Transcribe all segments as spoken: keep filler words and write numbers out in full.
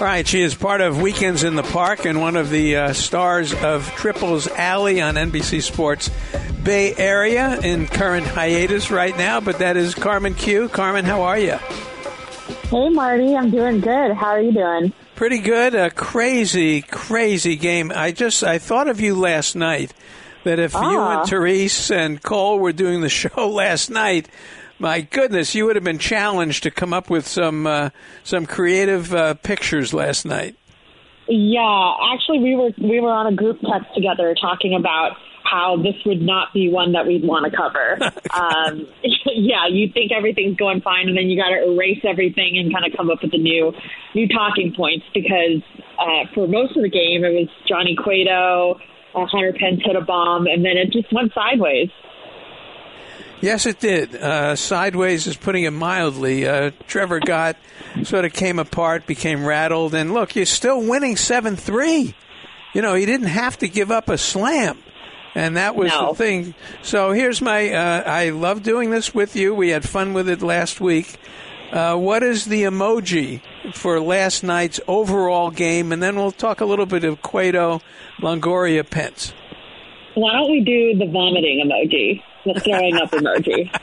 right, she is part of Weekends in the Park and one of the uh, stars of Triples Alley on N B C Sports Bay Area in current hiatus right now, but that is Carmen Q. Carmen, how are you? Hey, Marty. I'm doing good. How are you doing? Pretty good. A crazy, crazy game. I just I thought of you last night, that if ah. you and Therese and Cole were doing the show last night, my goodness, you would have been challenged to come up with some uh, some creative uh, pictures last night. Yeah, actually, we were we were on a group text together talking about how this would not be one that we'd want to cover. um, yeah, you think everything's going fine, and then you got to erase everything and kind of come up with the new new talking points, because uh, for most of the game, it was Johnny Cueto, uh, Hunter Pence hit a bomb, and then it just went sideways. Yes, it did. Uh, sideways is putting it mildly. Uh, Trevor Gott sort of came apart, became rattled, and look, you're still winning seven three. You know, he didn't have to give up a slam. And that was no. the thing. So here's my, uh, I love doing this with you. We had fun with it last week. Uh, what is the emoji for last night's overall game? And then we'll talk a little bit of Cueto, Longoria, Pence. Why don't we do the vomiting emoji, the throwing up emoji?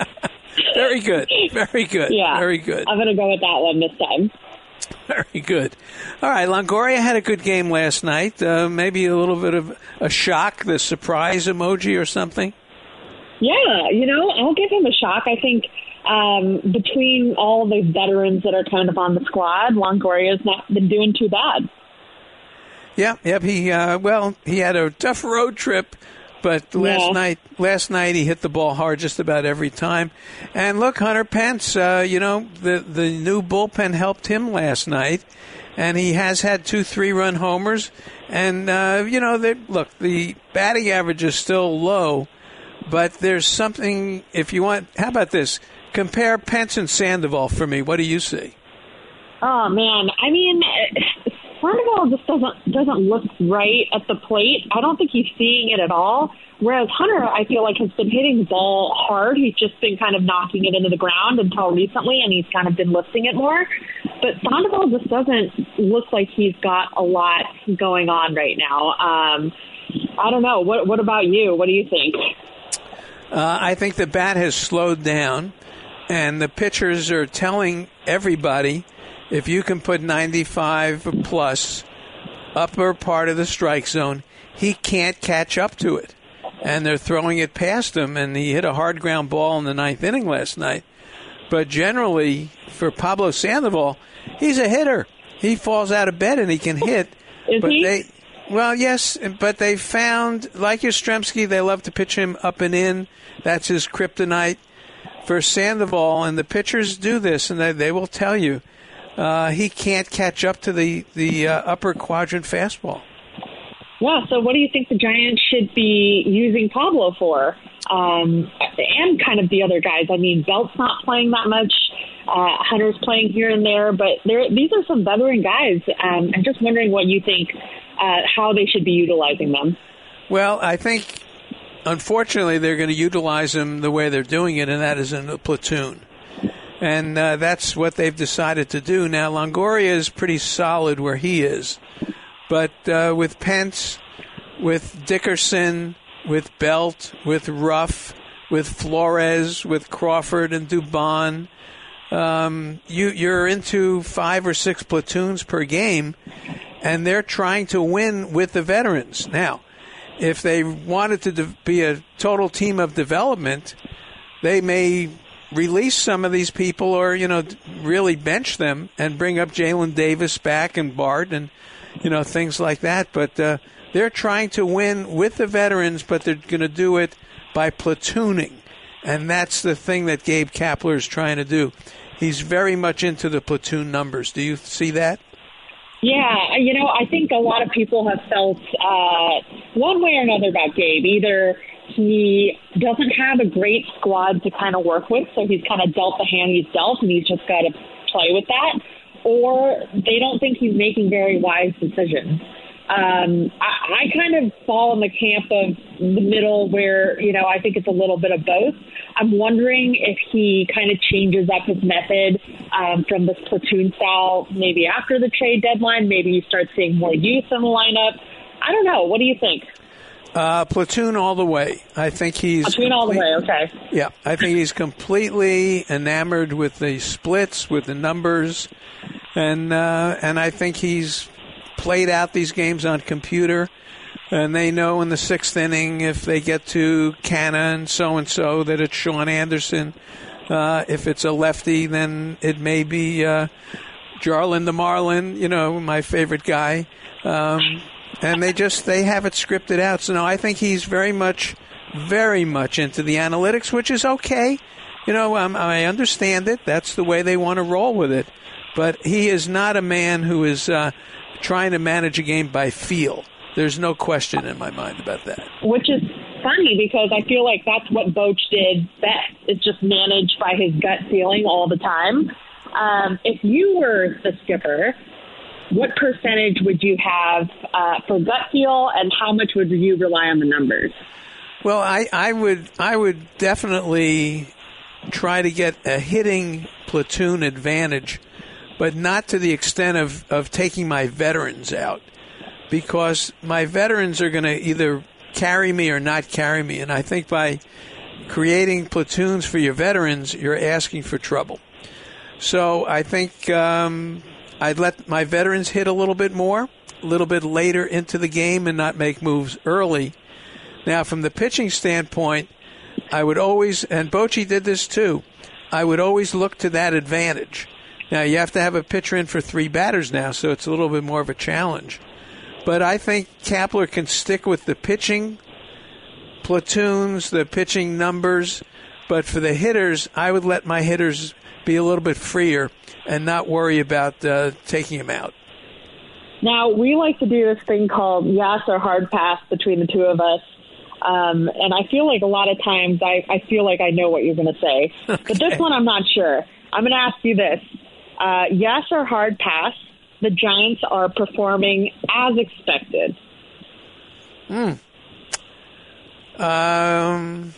Very good. Very good. Yeah. Very good. I'm going to go with that one this time. Very good. All right, Longoria had a good game last night. Uh, maybe a little bit of a shock, the surprise emoji or something? Yeah, you know, I'll give him a shock. I think um, between all the veterans that are kind of on the squad, Longoria's not been doing too bad. Yeah, yep. He uh, well, he had a tough road trip, but last yeah. night, last night he hit the ball hard just about every time. And look, Hunter Pence, uh, you know, the the new bullpen helped him last night, and he has had two three-run homers. And uh, you know, they, look, the batting average is still low, but there's something. If you want, how about this? Compare Pence and Sandoval for me. What do you see? Oh man, I mean, Sandoval just doesn't doesn't look right at the plate. I don't think he's seeing it at all. Whereas Hunter, I feel like, has been hitting the ball hard. He's just been kind of knocking it into the ground until recently, and he's kind of been lifting it more. But Sandoval just doesn't look like he's got a lot going on right now. Um, I don't know. What What about you? What do you think? Uh, I think the bat has slowed down, and the pitchers are telling everybody, if you can put ninety-five plus upper part of the strike zone, he can't catch up to it. And they're throwing it past him, and he hit a hard ground ball in the ninth inning last night. But generally, for Pablo Sandoval, he's a hitter. He falls out of bed and he can hit. Is but he? They, well, yes, but they found, like Yastrzemski, they love to pitch him up and in. That's his kryptonite. For Sandoval, and the pitchers do this, and they, they will tell you, Uh, he can't catch up to the, the uh, upper quadrant fastball. Yeah, so what do you think the Giants should be using Pablo for? Um, and kind of the other guys. I mean, Belt's not playing that much. Uh, Hunter's playing here and there, but these are some veteran guys. Um, I'm just wondering what you think, uh, how they should be utilizing them. Well, I think, unfortunately, they're going to utilize them the way they're doing it, and that is in a platoon. And uh, that's what they've decided to do. Now, Longoria is pretty solid where he is. But uh, with Pence, with Dickerson, with Belt, with Ruff, with Flores, with Crawford and Dubon, um, you, you're into five or six platoons per game, and they're trying to win with the veterans. Now, if they wanted to de- be a total team of development, they may release some of these people, or, you know, really bench them and bring up Jalen Davis back and Bart and, you know, things like that. But uh, they're trying to win with the veterans, but they're going to do it by platooning. And that's the thing that Gabe Kapler is trying to do. He's very much into the platoon numbers. Do you see that? Yeah, you know, I think a lot of people have felt uh, one way or another about Gabe. Either he doesn't have a great squad to kind of work with, so he's kind of dealt the hand he's dealt, and he's just got to play with that. Or they don't think he's making very wise decisions. Um, I, I kind of fall in the camp of the middle where, you know, I think it's a little bit of both. I'm wondering if he kind of changes up his method um, from this platoon style maybe after the trade deadline. Maybe you start seeing more youth in the lineup. I don't know. What do you think? Uh, platoon all the way. I think he's... Platoon all the way, okay. Yeah, I think he's completely enamored with the splits, with the numbers, and uh, and I think he's played out these games on computer, and they know in the sixth inning if they get to Canna and so-and-so that it's Sean Anderson. Uh, if it's a lefty, then it may be uh, Jarlin the Marlin, you know, my favorite guy. Um, and they just, they have it scripted out. So, no, I think he's very much, very much into the analytics, which is okay. You know, um, I understand it. That's the way they want to roll with it. But he is not a man who is uh, trying to manage a game by feel. There's no question in my mind about that. Which is funny because I feel like that's what Boch did best. It's just managed by his gut feeling all the time. Um, if you were the skipper, what percentage would you have uh, for gut feel, and how much would you rely on the numbers? Well, I, I would I would definitely try to get a hitting platoon advantage, but not to the extent of, of taking my veterans out, because my veterans are going to either carry me or not carry me, and I think by creating platoons for your veterans, you're asking for trouble. So I think um, I'd let my veterans hit a little bit more, a little bit later into the game, and not make moves early. Now, from the pitching standpoint, I would always, and Bochy did this too, I would always look to that advantage. Now, you have to have a pitcher in for three batters now, so it's a little bit more of a challenge. But I think Kapler can stick with the pitching platoons, the pitching numbers. But for the hitters, I would let my hitters be a little bit freer and not worry about uh, taking them out. Now, we like to do this thing called yes or hard pass between the two of us. Um, and I feel like a lot of times I, I feel like I know what you're going to say. Okay. But this one I'm not sure. I'm going to ask you this. Uh, yes or hard pass, the Giants are performing as expected? Hmm. Um,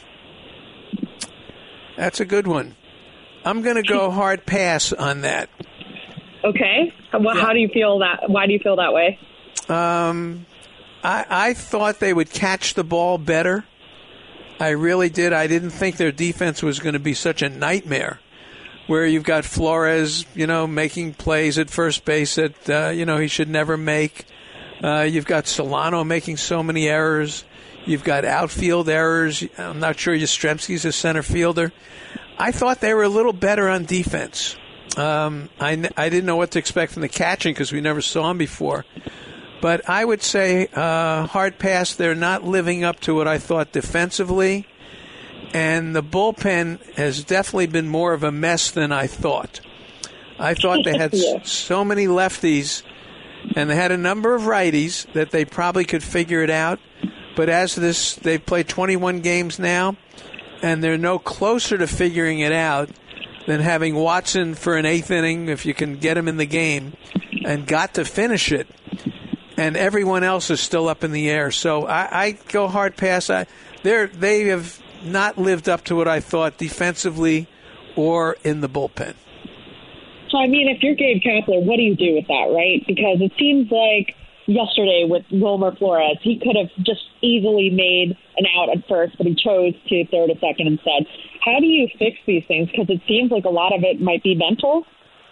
that's a good one. I'm going to go hard pass on that. Okay. Well, yeah. How do you feel that? Why do you feel that way? Um, I, I thought they would catch the ball better. I really did. I didn't think their defense was going to be such a nightmare, where you've got Flores, you know, making plays at first base that, uh, you know, he should never make. Uh, you've got Solano making so many errors. You've got outfield errors. I'm not sure Yastrzemski's a center fielder. I thought they were a little better on defense. Um, I, I didn't know what to expect from the catching because we never saw him before. But I would say uh, hard pass, they're not living up to what I thought defensively. And the bullpen has definitely been more of a mess than I thought. I thought they had yeah. so many lefties, and they had a number of righties that they probably could figure it out. But as this, they've played twenty-one games now, and they're no closer to figuring it out than having Watson for an eighth inning, if you can get him in the game, and got to finish it. And everyone else is still up in the air. So I, I go hard pass. I, they're, they have not lived up to what I thought defensively or in the bullpen. So, I mean, if you're Gabe Kapler, what do you do with that, right? Because it seems like yesterday with Wilmer Flores, he could have just easily made an out at first, but he chose to throw to second instead. How do you fix these things? Because it seems like a lot of it might be mental.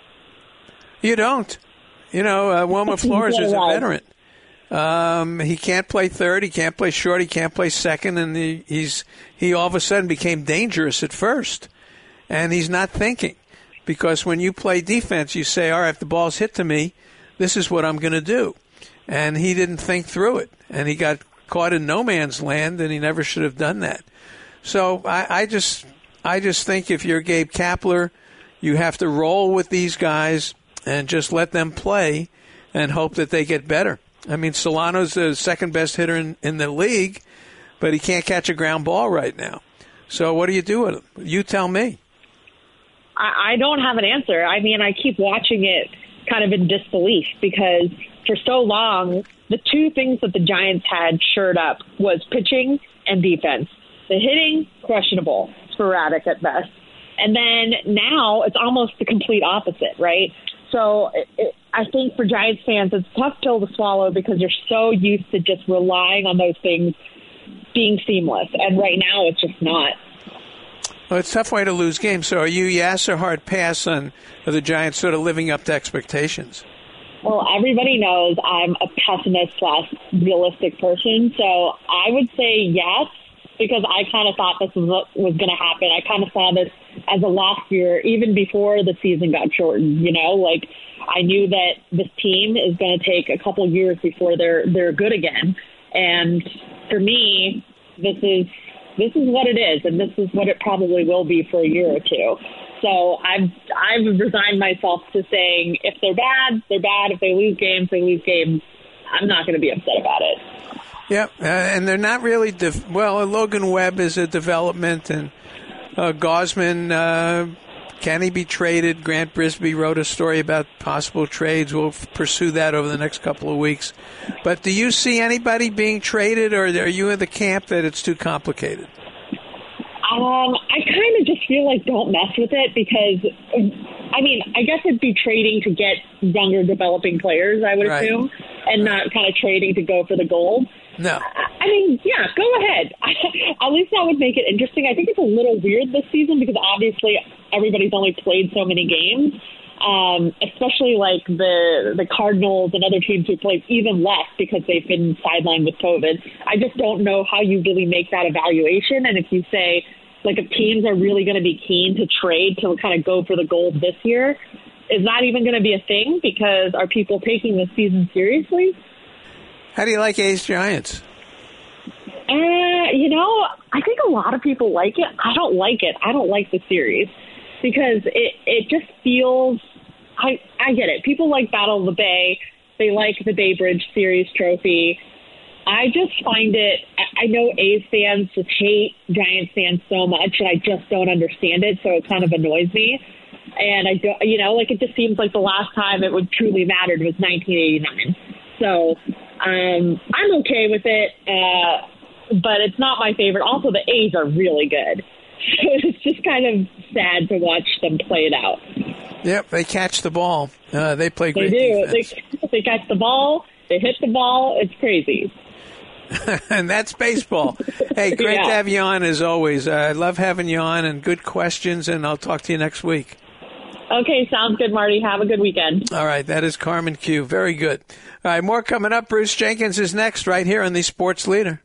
You don't. You know, uh, Wilmer Flores is a veteran. Um, he can't play third, he can't play short, he can't play second, and he, he's he all of a sudden became dangerous at first. And he's not thinking. Because when you play defense, you say, all right, if the ball's hit to me, this is what I'm going to do. And he didn't think through it. And he got caught in no man's land, and he never should have done that. So I, I just I just think if you're Gabe Kapler, you have to roll with these guys and just let them play and hope that they get better. I mean, Solano's the second best hitter in, in the league, but he can't catch a ground ball right now. So what do you do with him? You tell me. I, I don't have an answer. I mean, I keep watching it kind of in disbelief because for so long, the two things that the Giants had shored up was pitching and defense. The hitting, questionable, sporadic at best. And then now it's almost the complete opposite, right? So it, it, I think for Giants fans, it's a tough pill to swallow because you're so used to just relying on those things being seamless. And right now it's just not. Well, it's a tough way to lose games. So are you yes or hard pass on the Giants sort of living up to expectations? Well, everybody knows I'm a pessimist slash realistic person. So I would say yes, because I kind of thought this was what was going to happen. I kind of saw this as a lost year even before the season got shortened. You know, like I knew that this team is going to take a couple years before they're they're good again. And for me, this is this is what it is, and this is what it probably will be for a year or two. So I've I've resigned myself to saying if they're bad, they're bad. If they lose games, they lose games. I'm not going to be upset about it. Yep, uh, and they're not really de- well. Logan Webb is a development, and uh, Gausman, uh, can he be traded? Grant Brisbee wrote a story about possible trades. We'll f- pursue that over the next couple of weeks. But do you see anybody being traded, or are you in the camp that it's too complicated? Um, I kind of just feel like don't mess with it because, I mean, I guess it'd be trading to get younger developing players, I would right. assume, and not kind of trading to go for the gold. No. I mean, yeah, go ahead. At least that would make it interesting. I think it's a little weird this season because obviously everybody's only played so many games, um, especially like the the Cardinals and other teams who played even less because they've been sidelined with COVID. I just don't know how you really make that evaluation. And if you say, like, if teams are really going to be keen to trade to kind of go for the gold this year, is that even going to be a thing? Because are people taking this season seriously? How do you like A's Giants? Uh, you know, I think a lot of people like it. I don't like it. I don't like the series because it, it just feels, I, I get it. People like Battle of the Bay. They like the Bay Bridge Series trophy. I just find it, I know A's fans just hate Giants fans so much, and I just don't understand it, so it kind of annoys me. And I don't, you know, like it just seems like the last time it would truly mattered was nineteen eighty-nine. So um, I'm okay with it, uh, but it's not my favorite. Also, the A's are really good. So it's just kind of sad to watch them play it out. Yep, they catch the ball. Uh, they play great They do. defense. They, they catch the ball. They hit the ball. It's crazy. And that's baseball. Hey, great yeah. to have you on as always. Uh, I love having you on and good questions, and I'll talk to you next week. Okay, sounds good, Marty. Have a good weekend. All right, that is Carmen Q. Very good. All right, more coming up. Bruce Jenkins is next right here on the Sports Leader.